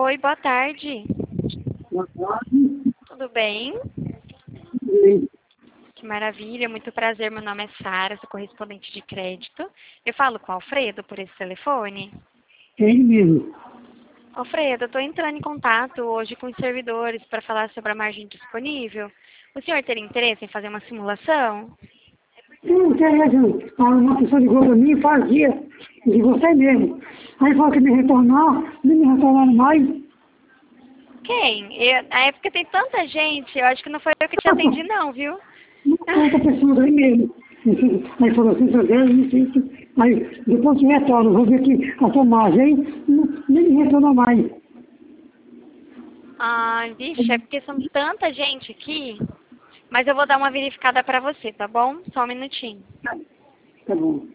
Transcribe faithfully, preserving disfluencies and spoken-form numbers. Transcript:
Oi, boa tarde. Boa tarde. Tudo bem? Sim. Que maravilha, muito prazer. Meu nome é Sara, sou correspondente de crédito. Eu falo com o Alfredo por esse telefone. É ele mesmo. Alfredo, eu estou entrando em contato hoje com os servidores para falar sobre a margem disponível. O senhor teria interesse em fazer uma simulação? Não interessa. Uma pessoa ligou para mim faz dias. De você mesmo. Aí falou que me retornar, nem me retornaram mais. Quem? Eu, na época tem tanta gente, eu acho que não foi eu que te atendi não, viu? Outra pessoa aí mesmo. Aí falou assim, seu Deus, isso, isso. Aí depois que retorno, vou ver que a sua margem não- nem me retornou mais. Ai, vixe, é porque são tanta gente aqui. Mas eu vou dar uma verificada para você, tá bom? Só um minutinho. Tá bom.